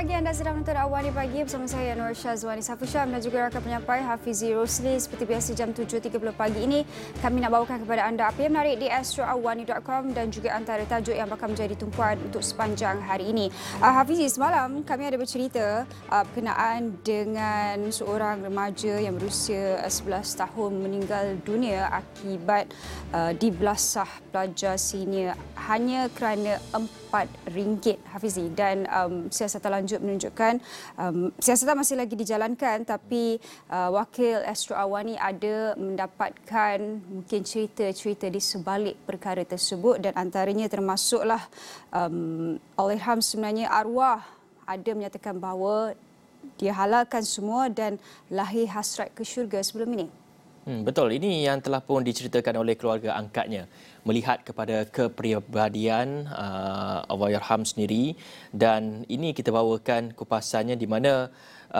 pagi, anda sedang menonton Awani Pagi bersama saya Nur Syazwani Safusyam dan juga rakan penyampai Hafizi Rosli. Seperti biasa jam 7.30 pagi ini kami nak bawakan kepada anda apa yang menarik di astroawani.com dan juga antara tajuk yang bakal menjadi tumpuan untuk sepanjang hari ini. Hafizi, semalam kami ada bercerita berkenaan dengan seorang remaja yang berusia 11 tahun meninggal dunia akibat dibelasah pelajar senior hanya kerana RM4, Hafizi. Dan siasatan lanjut menunjukkan siasatan masih lagi dijalankan, tapi wakil Astro Awani ada mendapatkan mungkin cerita-cerita di sebalik perkara tersebut dan antaranya termasuklah Allahyarham sebenarnya arwah ada menyatakan bahawa dia halalkan semua dan lahir hasrat ke syurga sebelum ini. Betul, ini yang telah pun diceritakan oleh keluarga angkatnya melihat kepada kepribadian Allahyarham sendiri, dan ini kita bawakan kupasannya di mana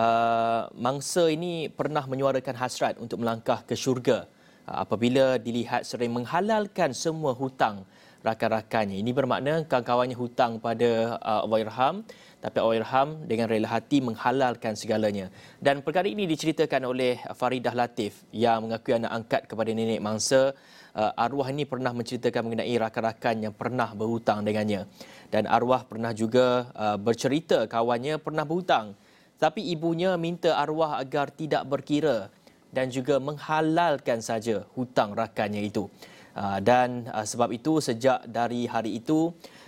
mangsa ini pernah menyuarakan hasrat untuk melangkah ke syurga apabila dilihat sering menghalalkan semua hutang rakan-rakannya. Ini bermakna kawan-kawannya hutang pada Allahyarham, tapi Allahyarham dengan rela hati menghalalkan segalanya. Dan perkara ini diceritakan oleh Faridah Latif yang mengakui anak angkat kepada nenek mangsa. Arwah ini pernah menceritakan mengenai rakan-rakan yang pernah berhutang dengannya. Dan arwah pernah juga bercerita kawannya pernah berhutang, tapi ibunya minta arwah agar tidak berkira dan juga menghalalkan saja hutang rakannya itu. Dan sebab itu sejak dari hari itu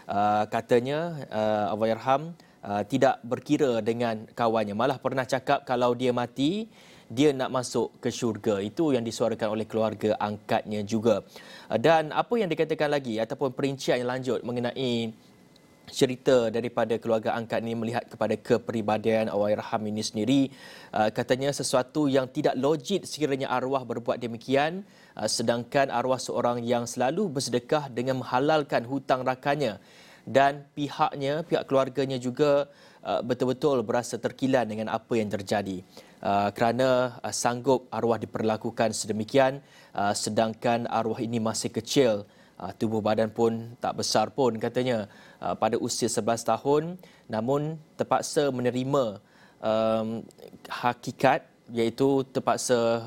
katanya Allahyarham tidak berkira dengan kawannya. Malah pernah cakap kalau dia mati, dia nak masuk ke syurga. Itu yang disuarakan oleh keluarga angkatnya juga. Dan apa yang dikatakan lagi ataupun perincian yang lanjut mengenai cerita daripada keluarga angkat ini melihat kepada kepribadian Allahyarham ini sendiri, katanya sesuatu yang tidak logik sekiranya arwah berbuat demikian, sedangkan arwah seorang yang selalu bersedekah dengan menghalalkan hutang rakannya, dan pihak keluarganya juga betul-betul berasa terkilan dengan apa yang terjadi kerana sanggup arwah diperlakukan sedemikian, sedangkan arwah ini masih kecil. Tubuh badan pun tak besar pun katanya, pada usia 11 tahun, namun terpaksa menerima hakikat, iaitu terpaksa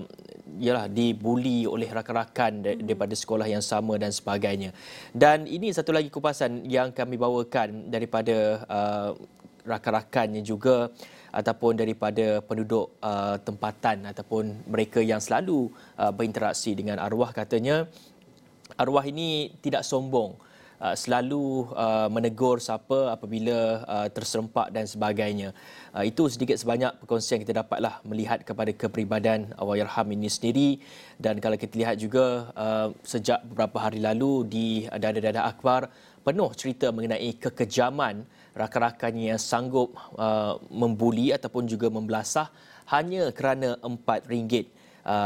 dibuli oleh rakan-rakan daripada sekolah yang sama dan sebagainya. Dan ini satu lagi kupasan yang kami bawakan daripada rakan-rakannya juga ataupun daripada penduduk tempatan ataupun mereka yang selalu berinteraksi dengan arwah. Katanya arwah ini tidak sombong, selalu menegur siapa apabila terserempak dan sebagainya. Itu sedikit sebanyak perkongsian kita dapatlah melihat kepada kepribadian Allahyarham ini sendiri. Dan kalau kita lihat juga sejak beberapa hari lalu di Dada-Dada Akhbar penuh cerita mengenai kekejaman rakan-rakannya yang sanggup membuli ataupun juga membelasah hanya kerana RM4.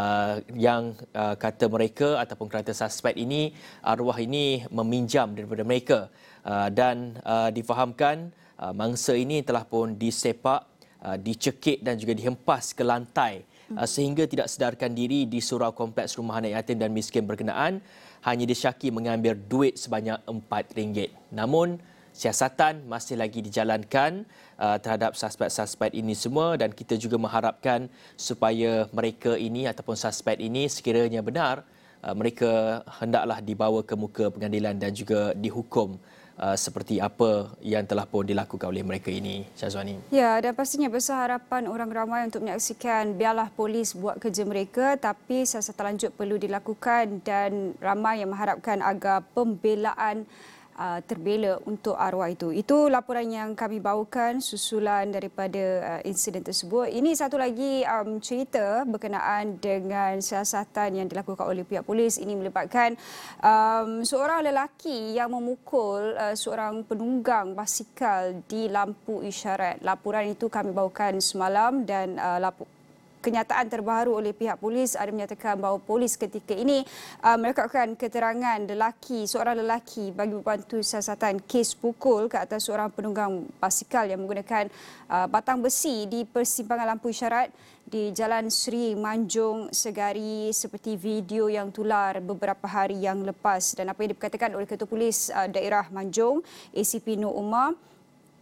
Yang kata mereka ataupun kata suspek ini, arwah ini meminjam daripada mereka, dan difahamkan mangsa ini telah pun disepak, dicekik dan juga dihempas ke lantai sehingga tidak sedarkan diri di surau kompleks rumah anak yatim dan miskin berkenaan, hanya disyaki mengambil duit sebanyak RM4. Namun siasatan masih lagi dijalankan terhadap suspek-suspek ini semua, dan kita juga mengharapkan supaya mereka ini ataupun suspek ini sekiranya benar, mereka hendaklah dibawa ke muka pengadilan dan juga dihukum seperti apa yang telah pun dilakukan oleh mereka ini, Syazwani. Ya, dan pastinya besar harapan orang ramai untuk menyaksikan biarlah polis buat kerja mereka, tapi siasatan lanjut perlu dilakukan dan ramai yang mengharapkan agar pembelaan terbela untuk arwah itu. Itu laporan yang kami bawakan susulan daripada insiden tersebut. Ini satu lagi cerita berkenaan dengan siasatan yang dilakukan oleh pihak polis. Ini melibatkan seorang lelaki yang memukul seorang penunggang basikal di lampu isyarat. Laporan itu kami bawakan semalam dan kenyataan terbaru oleh pihak polis ada menyatakan bahawa polis ketika ini merekodkan keterangan seorang lelaki bagi membantu siasatan kes pukul ke atas seorang penunggang basikal yang menggunakan batang besi di persimpangan lampu isyarat di Jalan Seri Manjung Segari, seperti video yang tular beberapa hari yang lepas. Dan apa yang dikatakan oleh Ketua Polis Daerah Manjung, ACP Nur Umar,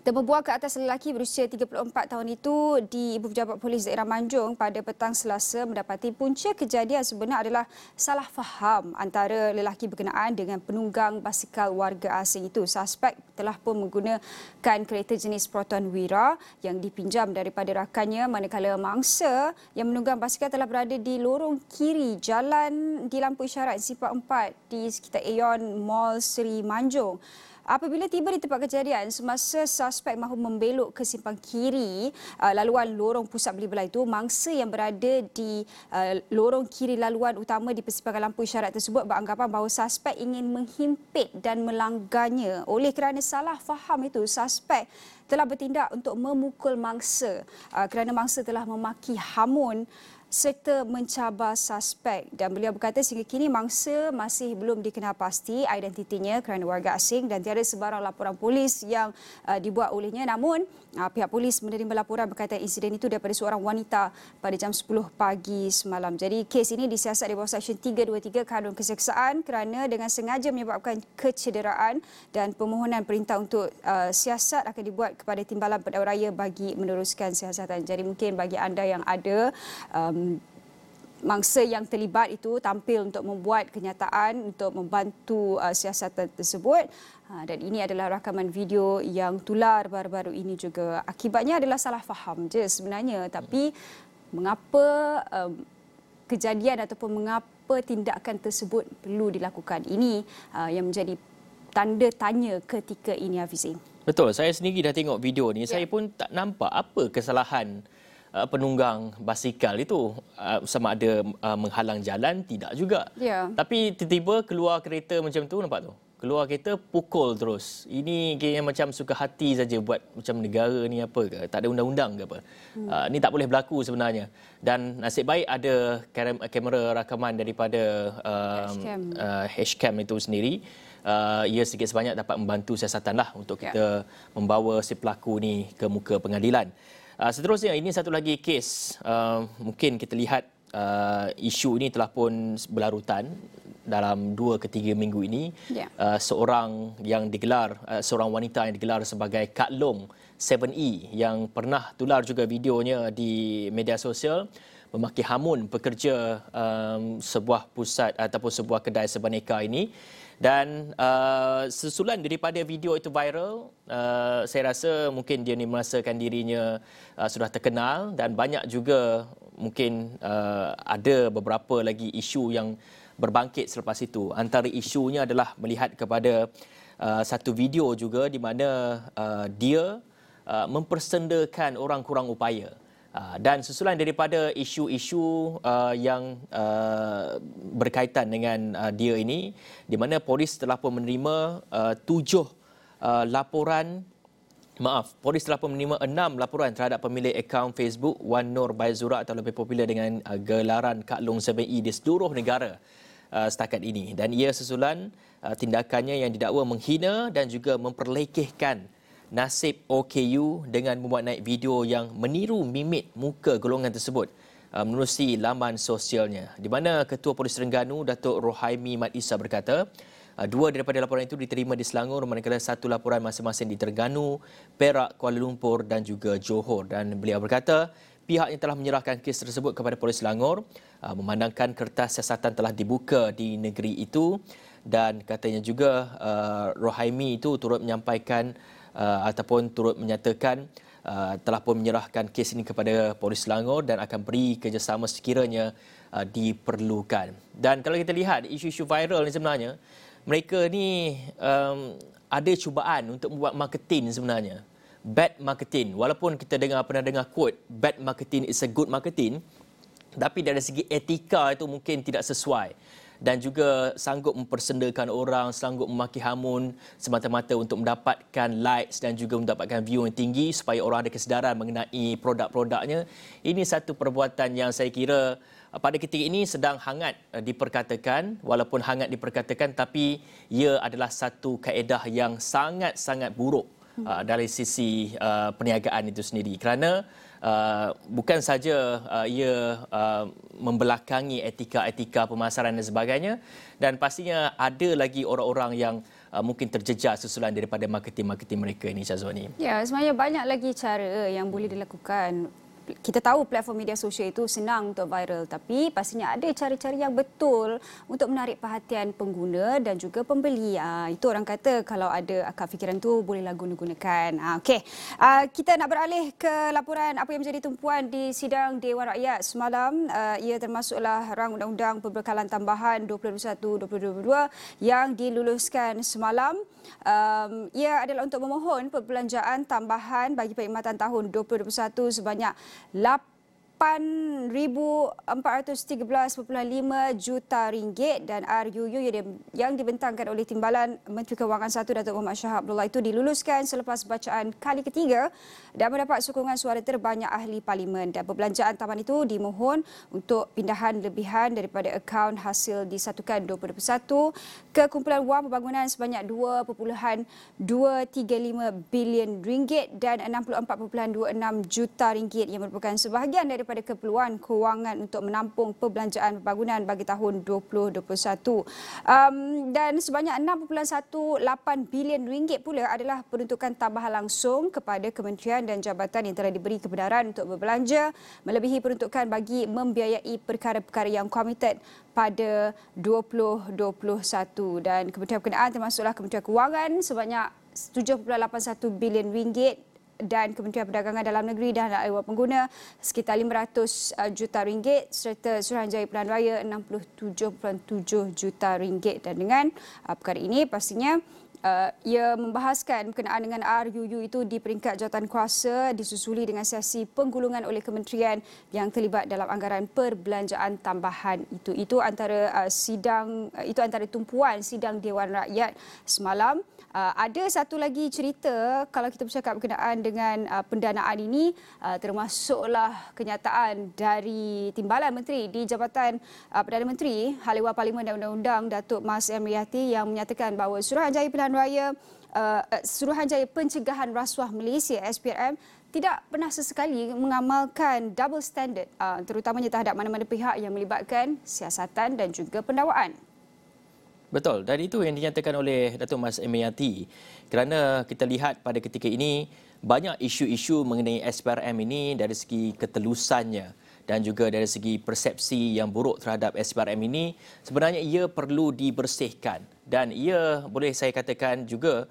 Terbubuh ke atas lelaki berusia 34 tahun itu di Ibu Pejabat Polis Daerah Manjung pada petang Selasa mendapati punca kejadian sebenar adalah salah faham antara lelaki berkenaan dengan penunggang basikal warga asing itu. Suspek telah pun menggunakan kereta jenis Proton Wira yang dipinjam daripada rakannya, manakala mangsa yang menunggang basikal telah berada di lorong kiri jalan di lampu isyarat Simpang 4 di sekitar Aeon Mall Seri Manjung. Apabila tiba di tempat kejadian, semasa suspek mahu membelok ke simpang kiri laluan lorong pusat beli belah itu, mangsa yang berada di lorong kiri laluan utama di persimpangan lampu isyarat tersebut beranggapan bahawa suspek ingin menghimpit dan melanggarnya. Oleh kerana salah faham itu, suspek telah bertindak untuk memukul mangsa kerana mangsa telah memaki hamun serta mencabar suspek, dan beliau berkata sehingga kini mangsa masih belum dikenal pasti identitinya kerana warga asing dan tiada sebarang laporan polis yang dibuat olehnya. Namun pihak polis menerima laporan berkaitan insiden itu daripada seorang wanita pada jam 10 pagi semalam. Jadi kes ini disiasat di bawah Seksyen 323 Kanun Keseksaan kerana dengan sengaja menyebabkan kecederaan, dan permohonan perintah untuk siasat akan dibuat kepada Timbalan Pedauraya bagi meneruskan siasatan. Jadi mungkin bagi anda yang ada mangsa yang terlibat itu tampil untuk membuat kenyataan untuk membantu siasatan tersebut, dan ini adalah rakaman video yang tular baru-baru ini juga. Akibatnya adalah salah faham je sebenarnya, tapi mengapa kejadian ataupun mengapa tindakan tersebut perlu dilakukan, ini yang menjadi tanda tanya ketika ini, Hafizi. Betul, saya sendiri dah tengok video ni, saya pun tak nampak apa kesalahan penunggang basikal itu, sama ada menghalang jalan, tidak juga. Tapi tiba-tiba keluar kereta macam tu, nampak tu? Keluar kereta, pukul terus. Ini kayaknya macam suka hati saja buat macam negara ni apa ke? Tak ada undang-undang ke apa? Ni tak boleh berlaku sebenarnya. Dan nasib baik ada kamera rakaman daripada Hcam itu sendiri. Ia sedikit sebanyak dapat membantu siasatan lah untuk kita membawa si pelaku ni ke muka pengadilan. Seterusnya, ini satu lagi kes. Mungkin kita lihat isu ini telah pun berlarutan dalam 2 ke 3 minggu ini. Seorang wanita yang digelar sebagai Kak Long 7E yang pernah tular juga videonya di media sosial memaki hamun pekerja sebuah pusat ataupun sebuah kedai sebaneka ini. Dan sesulan daripada video itu viral, saya rasa mungkin dia ni merasakan dirinya sudah terkenal, dan banyak juga mungkin ada beberapa lagi isu yang berbangkit selepas itu. Antara isunya adalah melihat kepada satu video juga di mana dia mempersendakan orang kurang upaya. Dan susulan daripada isu-isu yang berkaitan dengan dia ini, di mana polis telah pun menerima 6 laporan terhadap pemilik akaun Facebook Wan Nur Baizura atau lebih popular dengan gelaran Kak Long 7E di seluruh negara setakat ini. Dan ia susulan tindakannya yang didakwa menghina dan juga memperlekehkan nasib OKU dengan membuat naik video yang meniru mimik muka golongan tersebut menerusi laman sosialnya. Di mana Ketua Polis Terengganu, Datuk Rohaimi Mat Isa berkata, 2 daripada laporan itu diterima di Selangor, manakala 1 laporan masing-masing di Terengganu, Perak, Kuala Lumpur dan juga Johor. Dan beliau berkata, pihaknya telah menyerahkan kes tersebut kepada Polis Selangor, memandangkan kertas siasatan telah dibuka di negeri itu, dan katanya juga Rohaimi itu turut menyampaikan ataupun turut menyatakan telah pun menyerahkan kes ini kepada Polis Selangor dan akan beri kerjasama sekiranya diperlukan. Dan kalau kita lihat isu-isu viral ni sebenarnya, mereka ni ada cubaan untuk membuat marketing sebenarnya. Bad marketing. Walaupun kita pernah dengar quote, bad marketing is a good marketing, tapi dari segi etika itu mungkin tidak sesuai. Dan juga sanggup mempersendakan orang, sanggup memaki hamun semata-mata untuk mendapatkan likes dan juga mendapatkan view yang tinggi supaya orang ada kesedaran mengenai produk-produknya. Ini satu perbuatan yang saya kira pada ketika ini sedang hangat diperkatakan. Walaupun hangat diperkatakan, tapi ia adalah satu kaedah yang sangat-sangat buruk dari sisi perniagaan itu sendiri. Kerana bukan saja ia membelakangi etika-etika pemasaran dan sebagainya, dan pastinya ada lagi orang-orang yang mungkin terjejas susulan daripada marketing-marketing mereka ini, Syazwani. Ya, sebenarnya banyak lagi cara yang boleh dilakukan. Kita tahu platform media sosial itu senang untuk viral, tapi pastinya ada cara-cara yang betul untuk menarik perhatian pengguna dan juga pembeli. Itu orang kata kalau ada akal fikiran tu bolehlah guna-gunakan. Okey, kita nak beralih ke laporan apa yang menjadi tumpuan di sidang Dewan Rakyat semalam. Ia termasuklah rang undang-undang perbekalan tambahan 2021-2022 yang diluluskan semalam. Ia adalah untuk memohon perbelanjaan tambahan bagi perkhidmatan tahun 2021 sebanyak 8,413.5 juta ringgit dan RUU yang dibentangkan oleh Timbalan Menteri Kewangan 1 Datuk Muhammad Shah Abdullah itu diluluskan selepas bacaan kali ketiga dan mendapat sokongan suara terbanyak ahli parlimen. Dan perbelanjaan tambahan itu dimohon untuk pindahan lebihan daripada akaun hasil disatukan 2021 ke kumpulan wang pembangunan sebanyak 2.235 bilion ringgit dan 64.26 juta ringgit yang merupakan sebahagian daripada keperluan kewangan untuk menampung perbelanjaan pembangunan bagi tahun 2021. Dan sebanyak 6.18 bilion ringgit pula adalah peruntukan tambahan langsung kepada kementerian dan jabatan yang telah diberi kebenaran untuk berbelanja melebihi peruntukan bagi membiayai perkara-perkara yang komited pada 2021. Dan kementerian berkenaan termasuklah Kementerian Kewangan sebanyak 7.81 bilion ringgit dan Kementerian Perdagangan Dalam Negeri dan Ewa Pengguna sekitar 500 juta ringgit serta Suruhanjaya Pilihan Raya 67.7 juta ringgit. Dan dengan perkara ini pastinya ia membahaskan berkenaan dengan RUU itu di peringkat jawatankuasa disusuli dengan sesi penggulungan oleh kementerian yang terlibat dalam anggaran perbelanjaan tambahan itu. Itu antara tumpuan sidang Dewan Rakyat semalam. Ada satu lagi cerita kalau kita bercakap berkenaan dengan pendanaan ini, termasuklah kenyataan dari Timbalan Menteri di Jabatan Perdana Menteri Hal Ehwal Parlimen dan Undang-Undang Datuk Mas M. Riyati yang menyatakan bahawa Suruhanjaya Pilihan Raya Suruhanjaya Pencegahan Rasuah Malaysia SPRM tidak pernah sesekali mengamalkan double standard terutamanya terhadap mana-mana pihak yang melibatkan siasatan dan juga pendakwaan. Betul, dan itu yang dinyatakan oleh Datuk Mas Emiati. Kerana kita lihat pada ketika ini banyak isu-isu mengenai SPRM ini dari segi ketelusannya dan juga dari segi persepsi yang buruk terhadap SPRM ini, sebenarnya ia perlu dibersihkan dan ia boleh saya katakan juga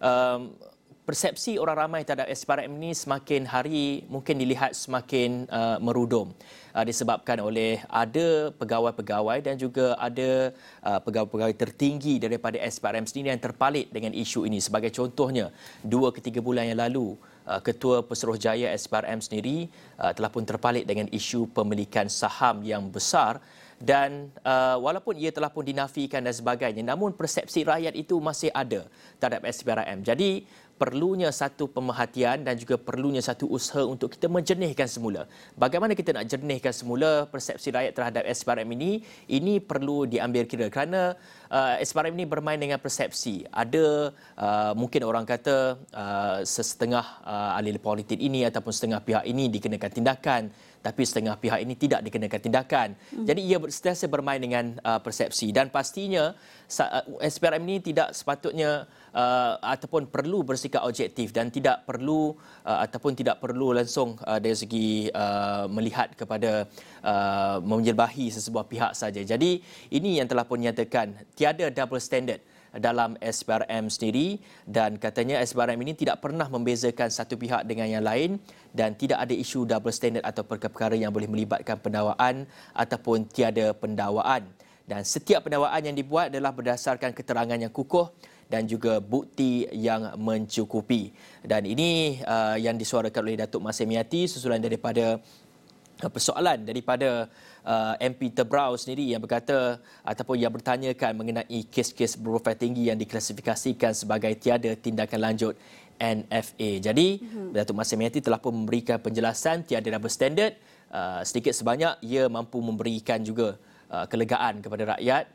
persepsi orang ramai terhadap SPRM ini semakin hari mungkin dilihat semakin merudum disebabkan oleh ada pegawai-pegawai dan juga ada pegawai-pegawai tertinggi daripada SPRM sendiri yang terpalit dengan isu ini. Sebagai contohnya, 2 ke 3 bulan yang lalu, Ketua Pesuruhjaya SPRM sendiri telah pun terpalit dengan isu pemilikan saham yang besar dan walaupun ia telah pun dinafikan dan sebagainya, namun persepsi rakyat itu masih ada terhadap SPRM. Jadi perlunya satu pemerhatian dan juga perlunya satu usaha untuk kita menjernihkan semula. Bagaimana kita nak jernihkan semula persepsi rakyat terhadap SPRM ini perlu diambil kira kerana SPRM ini bermain dengan persepsi. Ada mungkin orang kata setengah ahli politik ini ataupun setengah pihak ini dikenakan tindakan, tapi setengah pihak ini tidak dikenakan tindakan. Jadi ia sentiasa bermain dengan persepsi dan pastinya SPRM ini tidak sepatutnya ataupun perlu bersikap objektif dan tidak perlu ataupun tidak perlu langsung dari segi melihat kepada menjelbahi sesebuah pihak saja. Jadi ini yang telah pun nyatakan tiada double standard dalam SPRM sendiri dan katanya SPRM ini tidak pernah membezakan satu pihak dengan yang lain dan tidak ada isu double standard atau perkara-perkara yang boleh melibatkan pendakwaan ataupun tiada pendakwaan. Dan setiap pendakwaan yang dibuat adalah berdasarkan keterangan yang kukuh dan juga bukti yang mencukupi. Dan ini yang disuarakan oleh Datuk Mas Emiati susulan daripada persoalan daripada MP Tebrau sendiri yang berkata ataupun yang bertanyakan mengenai kes-kes berprofil tinggi yang diklasifikasikan sebagai tiada tindakan lanjut NFA. Jadi Datuk Mas Emiati telah pun memberikan penjelasan tiada double standard. Sedikit sebanyak ia mampu memberikan juga kelegaan kepada rakyat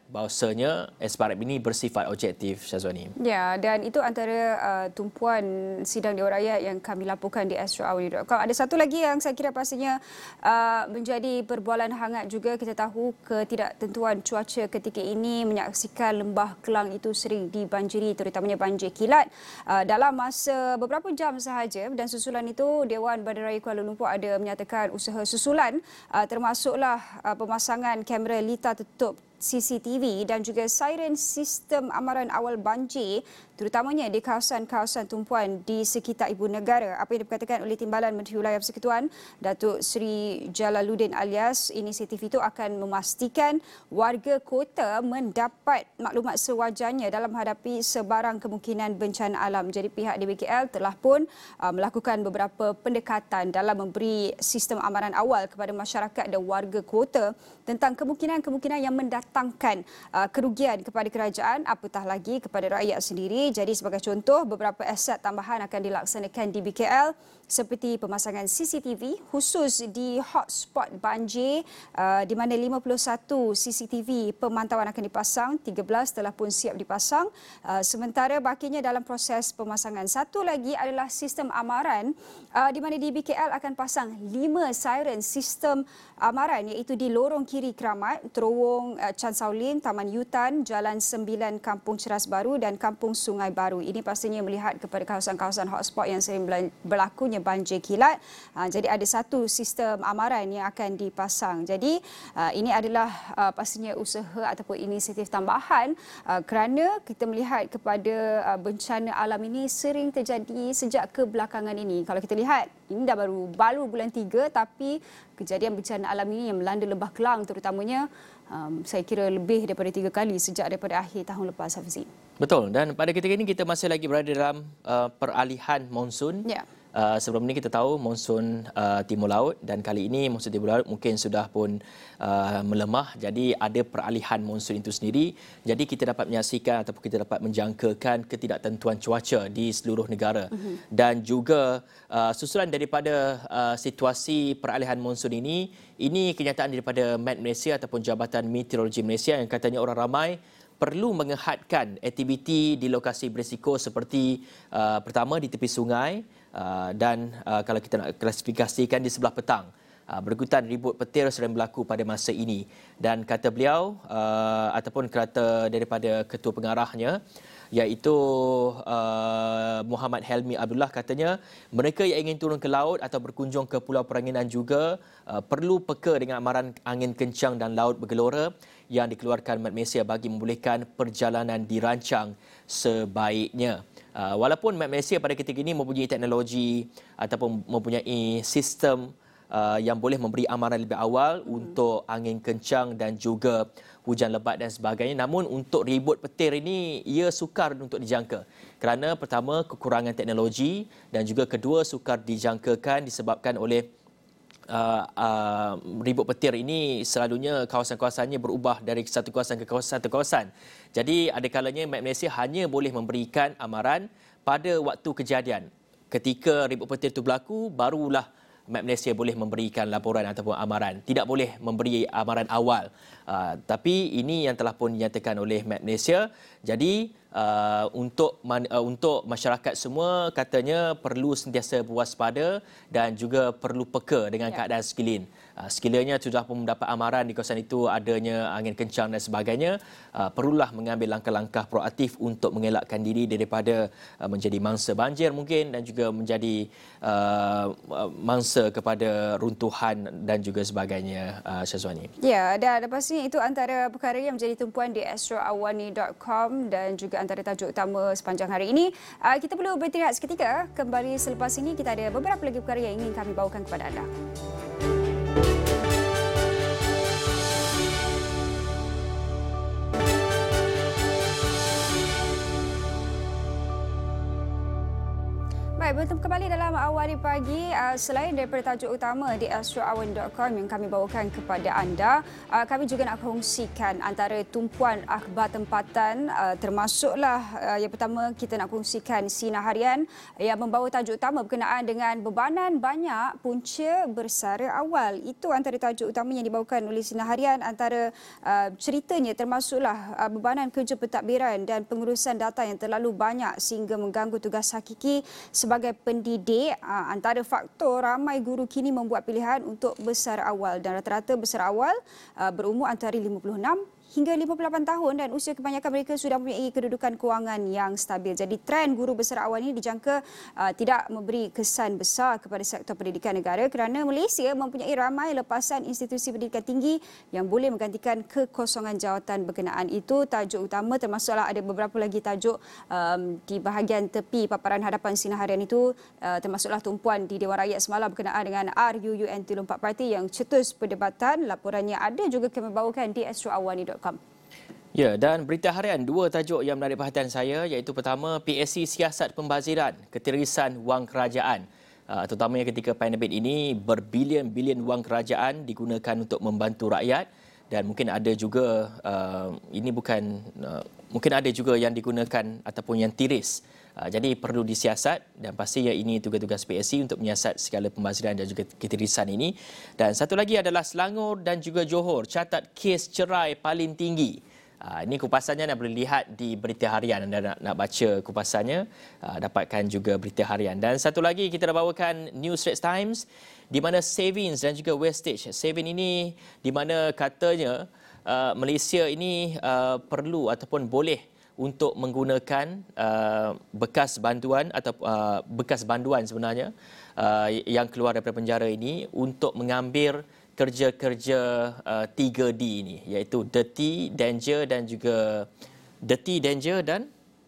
bahawasanya SPRM ini bersifat objektif, Syazwani. Ya, dan itu antara tumpuan sidang Dewan Rakyat yang kami laporkan di astroawani.com. Ada satu lagi yang saya kira pastinya menjadi perbualan hangat juga. Kita tahu ketidaktentuan cuaca ketika ini menyaksikan Lembah Kelang itu sering dibanjiri, terutamanya banjir kilat dalam masa beberapa jam sahaja. Dan susulan itu, Dewan Bandaraya Kuala Lumpur ada menyatakan usaha susulan termasuklah pemasangan kamera litar tertutup CCTV dan juga siren sistem amaran awal banjir, terutamanya di kawasan-kawasan tumpuan di sekitar ibu negara. Apa yang diperkatakan oleh Timbalan Menteri Wilayah Persekutuan Datuk Seri Jalaluddin Alias, inisiatif itu akan memastikan warga kota mendapat maklumat sewajarnya dalam menghadapi sebarang kemungkinan bencana alam. Jadi pihak DBKL telah pun melakukan beberapa pendekatan dalam memberi sistem amaran awal kepada masyarakat dan warga kota tentang kemungkinan-kemungkinan yang mendatangkan kerugian kepada kerajaan, apatah lagi kepada rakyat sendiri. Jadi sebagai contoh, beberapa aset tambahan akan dilaksanakan di BKL seperti pemasangan CCTV khusus di hotspot banjir di mana 51 CCTV pemantauan akan dipasang, 13 telah pun siap dipasang. Sementara bakinya dalam proses pemasangan. Satu lagi adalah sistem amaran di mana di BKL akan pasang 5 siren sistem amaran iaitu di lorong kiri Keramat, terowong Chan Saulin, Taman Yutan, Jalan 9 Kampung Ceras Baru dan Kampung Sungai Baru. Ini pastinya melihat kepada kawasan-kawasan hotspot yang sering berlakunya banjir kilat. Jadi ada satu sistem amaran yang akan dipasang. Jadi ini adalah pastinya usaha ataupun inisiatif tambahan kerana kita melihat kepada bencana alam ini sering terjadi sejak kebelakangan ini. Kalau kita lihat, ini dah baru bulan 3 tapi kejadian bencana alam ini yang melanda Lembah Kelang terutamanya saya kira lebih daripada 3 kali sejak daripada akhir tahun lepas, Hafizi. Betul, dan pada ketika ini kita masih lagi berada dalam peralihan monsun. Ya. Sebelum ini kita tahu monsun Timur Laut dan kali ini monsun Timur Laut mungkin sudah pun melemah. Jadi ada peralihan monsun itu sendiri. Jadi kita dapat menyaksikan ataupun kita dapat menjangkakan ketidaktentuan cuaca di seluruh negara. Dan juga susulan daripada situasi peralihan monsun ini kenyataan daripada Met Malaysia ataupun Jabatan Meteorologi Malaysia yang katanya orang ramai perlu menghadkan aktiviti di lokasi berisiko seperti pertama di tepi sungai dan kalau kita nak klasifikasikan di sebelah petang. Bergutan ribut petir sedang berlaku pada masa ini. Dan kata beliau ataupun kata daripada ketua pengarahnya iaitu Muhammad Helmi Abdullah, katanya mereka yang ingin turun ke laut atau berkunjung ke Pulau Peranginan juga perlu peka dengan amaran angin kencang dan laut bergelora yang dikeluarkan Met Malaysia bagi membolehkan perjalanan dirancang sebaiknya. Walaupun Met Malaysia pada ketika ini mempunyai teknologi ataupun mempunyai sistem yang boleh memberi amaran lebih awal untuk angin kencang dan juga hujan lebat dan sebagainya. Namun untuk ribut petir ini, ia sukar untuk dijangka. Kerana pertama, kekurangan teknologi dan juga kedua, sukar dijangkakan disebabkan oleh ribut petir ini selalunya kawasan-kawasannya berubah dari satu kawasan ke satu kawasan. Jadi ada kalanya Met Malaysia hanya boleh memberikan amaran pada waktu kejadian. Ketika ribut petir itu berlaku, barulah Met Malaysia boleh memberikan laporan ataupun amaran. Tidak boleh memberi amaran awal. Tapi ini yang telah pun dinyatakan oleh Met Malaysia. Jadi untuk masyarakat semua katanya perlu sentiasa berwaspada dan juga perlu peka dengan keadaan sekeliling. Sekiranya sudah pun mendapat amaran di kawasan itu adanya angin kencang dan sebagainya, perlulah mengambil langkah-langkah proaktif untuk mengelakkan diri daripada menjadi mangsa banjir mungkin dan juga menjadi mangsa kepada runtuhan dan juga sebagainya, Syazwani. Ya, dan pastinya itu antara perkara yang menjadi tumpuan di astroawani.com dan juga antara tajuk utama sepanjang hari ini. Kita perlu beristirahat seketika. Kembali selepas ini kita ada beberapa lagi perkara yang ingin kami bawakan kepada anda. Baik, bertemu kembali dalam Awal Pagi. Selain daripada tajuk utama di astroawan.com yang kami bawakan kepada anda, kami juga nak kongsikan antara tumpuan akhbar tempatan, termasuklah yang pertama kita nak kongsikan Sinar Harian yang membawa tajuk utama berkenaan dengan bebanan banyak punca bersara awal. Itu antara tajuk utama yang dibawakan oleh Sinar Harian. Antara ceritanya termasuklah bebanan kerja pentadbiran dan pengurusan data yang terlalu banyak sehingga mengganggu tugas hakiki sebagai pendidik. Antara faktor ramai guru kini membuat pilihan untuk bersara awal dan rata-rata bersara awal berumur antara 56 hingga 58 tahun dan usia kebanyakan mereka sudah mempunyai kedudukan kewangan yang stabil. Jadi trend guru bersara awal ini dijangka tidak memberi kesan besar kepada sektor pendidikan negara kerana Malaysia mempunyai ramai lepasan institusi pendidikan tinggi yang boleh menggantikan kekosongan jawatan berkenaan. Itu tajuk utama, termasuklah ada beberapa lagi tajuk di bahagian tepi paparan hadapan Sinar Harian itu, termasuklah tumpuan di Dewan Rakyat semalam berkenaan dengan RUUNT Lompat Parti yang cetus perdebatan. Laporannya ada juga kami bawakan di astroawani.com. Ya, dan berita harian, dua tajuk yang menarik perhatian saya iaitu pertama, PSC siasat pembaziran ketirisan wang kerajaan. Terutamanya ketika pandemik ini, berbilion-bilion wang kerajaan digunakan untuk membantu rakyat dan mungkin ada juga mungkin ada juga yang digunakan ataupun yang tiris. Jadi perlu disiasat dan pastinya ini tugas-tugas PSC untuk menyiasat segala pembaziran dan juga ketirisan ini. Dan satu lagi adalah Selangor dan juga Johor catat kes cerai paling tinggi. Ini kupasannya anda boleh lihat di berita harian. Anda nak baca kupasannya, dapatkan juga berita harian. Dan satu lagi kita dah bawakan News Straits Times di mana savings dan juga wastage. Saving ini di mana katanya Malaysia ini perlu ataupun boleh untuk menggunakan bekas banduan atau bekas banduan sebenarnya yang keluar daripada penjara ini untuk mengambil kerja-kerja 3D ini, iaitu dirty, danger dan juga dirty, danger dan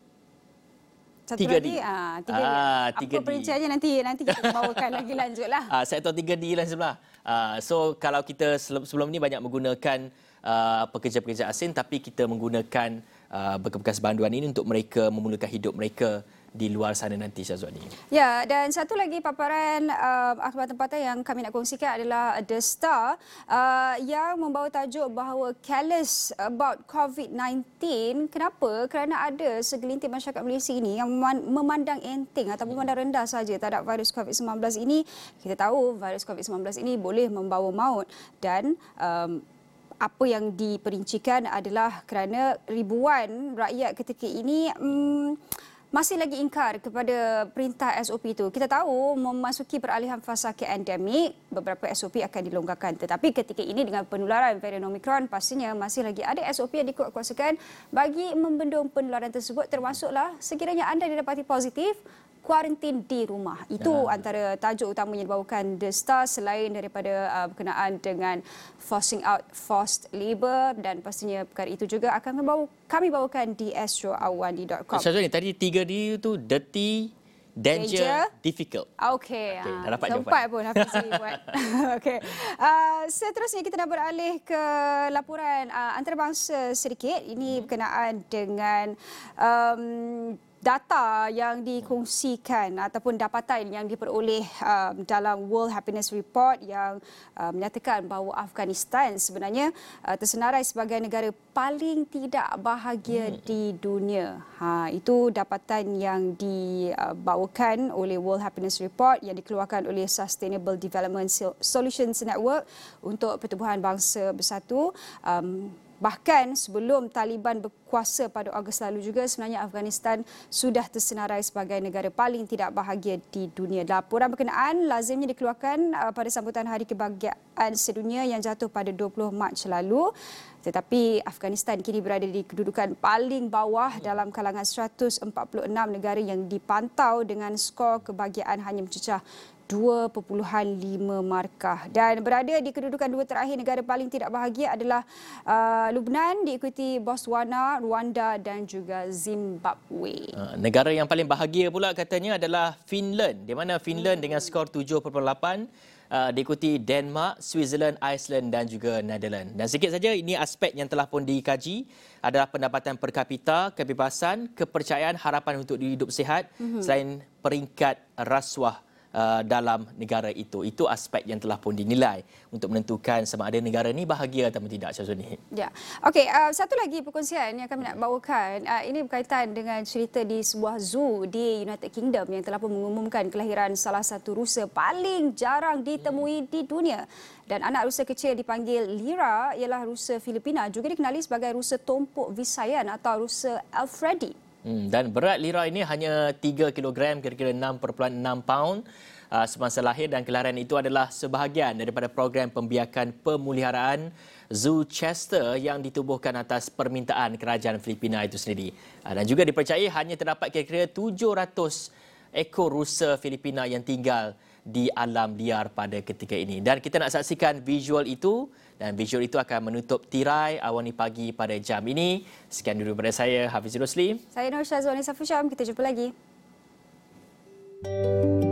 satu 3D. Lagi 3D. Apa perinciannya nanti kita bawakan lagi lanjutlah. Sektor 3D lah sebelah. So kalau kita sebelum ni banyak menggunakan pekerja-pekerja asing, tapi kita menggunakan bekas banduan ini untuk mereka memulakan hidup mereka di luar sana nanti, Syazwani. Ya, dan satu lagi paparan akhbar tempatan yang kami nak kongsikan adalah The Star yang membawa tajuk bahawa careless about COVID-19. Kenapa? Kerana ada segelintir masyarakat Malaysia ini yang memandang enteng atau memandang rendah saja terhadap virus COVID-19 ini. Kita tahu virus COVID-19 ini boleh membawa maut dan apa yang diperincikan adalah kerana ribuan rakyat ketika ini masih lagi ingkar kepada perintah SOP itu. Kita tahu memasuki peralihan fasa endemik, beberapa SOP akan dilonggarkan. Tetapi ketika ini dengan penularan varian Omicron, pastinya masih lagi ada SOP yang dikuatkuasakan bagi membendung penularan tersebut, termasuklah sekiranya anda didapati positif, kuarantin di rumah. Itu antara tajuk utama yang dibawakan The Star selain daripada berkenaan dengan forcing out forced labour dan pastinya perkara itu juga akan kami bawakan di astroawani.com. Syazwani, tadi 3D itu dirty, danger, difficult. Okey, dah dapat sempat pun Hafiz buat. Okey. Seterusnya kita nak beralih ke laporan antarabangsa sedikit. Ini berkenaan dengan data yang dikongsikan ataupun dapatan yang diperoleh dalam World Happiness Report yang menyatakan bahawa Afghanistan sebenarnya tersenarai sebagai negara paling tidak bahagia di dunia. Itu dapatan yang dibawakan oleh World Happiness Report yang dikeluarkan oleh Sustainable Development Solutions Network untuk Pertubuhan Bangsa Bersatu. Bahkan sebelum Taliban berkuasa pada Ogos lalu juga, sebenarnya Afghanistan sudah tersenarai sebagai negara paling tidak bahagia di dunia. Laporan berkenaan lazimnya dikeluarkan pada sambutan Hari Kebahagiaan Sedunia yang jatuh pada 20 Mac lalu. Tetapi Afghanistan kini berada di kedudukan paling bawah dalam kalangan 146 negara yang dipantau dengan skor kebahagiaan hanya mencecah 2.5 markah. Dan berada di kedudukan dua terakhir negara paling tidak bahagia adalah Lubnan, diikuti Botswana, Rwanda dan juga Zimbabwe. Negara yang paling bahagia pula katanya adalah Finland, di mana Finland dengan skor 7.8 diikuti Denmark, Switzerland, Iceland dan juga Netherlands. Dan sikit saja ini aspek yang telah pun dikaji adalah pendapatan per kapita, kebebasan, kepercayaan, harapan untuk hidup sihat selain peringkat rasuah dalam negara itu. Itu aspek yang telah pun dinilai untuk menentukan sama ada negara ini bahagia atau tidak, Syazuni. Ya. Okey, satu lagi perkongsian yang kami nak bawakan. Ini berkaitan dengan cerita di sebuah zoo di United Kingdom yang telah pun mengumumkan kelahiran salah satu rusa paling jarang ditemui di dunia. Dan anak rusa kecil dipanggil Lyra ialah rusa Filipina, juga dikenali sebagai rusa tumpuk Visayan atau rusa Alfredi. Dan berat Lyra ini hanya 3 kilogram, kira-kira 6.6 paun semasa lahir, dan kelahiran itu adalah sebahagian daripada program pembiakan pemeliharaan Zoo Chester yang ditubuhkan atas permintaan kerajaan Filipina itu sendiri. Dan juga dipercayai hanya terdapat kira-kira 700 ekor rusa Filipina yang tinggal di alam liar pada ketika ini. Dan kita nak saksikan visual itu, dan visual itu akan menutup tirai Awani Pagi pada jam ini. Sekian dulu daripada saya, Hafizul Rosli. Saya Nur Syazwani Safusyam. Kita jumpa lagi.